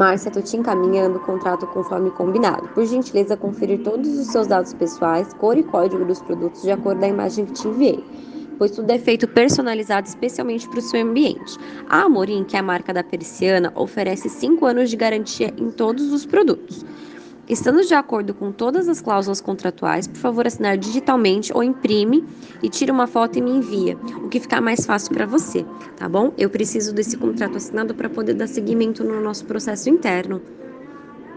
Márcia, tô te encaminhando o contrato conforme combinado. Por gentileza, conferir todos os seus dados pessoais, cor e código dos produtos de acordo com a imagem que te enviei, pois tudo é feito personalizado especialmente para o seu ambiente. A Amorim, que é a marca da persiana, oferece 5 anos de garantia em todos os produtos. Estando de acordo com todas as cláusulas contratuais, por favor assinar digitalmente ou imprime e tira uma foto e me envia, o que ficar mais fácil para você, tá bom? Eu preciso desse contrato assinado para poder dar seguimento no nosso processo interno.